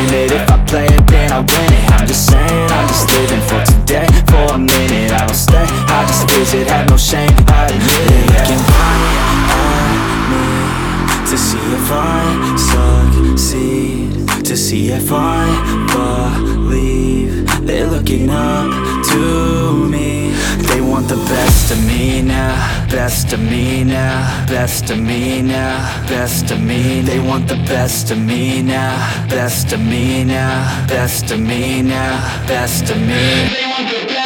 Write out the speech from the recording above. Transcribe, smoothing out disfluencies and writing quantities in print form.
in it. If I play it, then I win it. I'm just saying, I'm just living for today. For a minute, I don't stay, I just visit, have no shame, I admit it. Looking right at me to see if I succeed, to see if I believe. They're looking up to me. They want the best of me now, best of me now, best of me now, best of me. They want the best of me now, best of me now, best of me now, best of me. They want the best.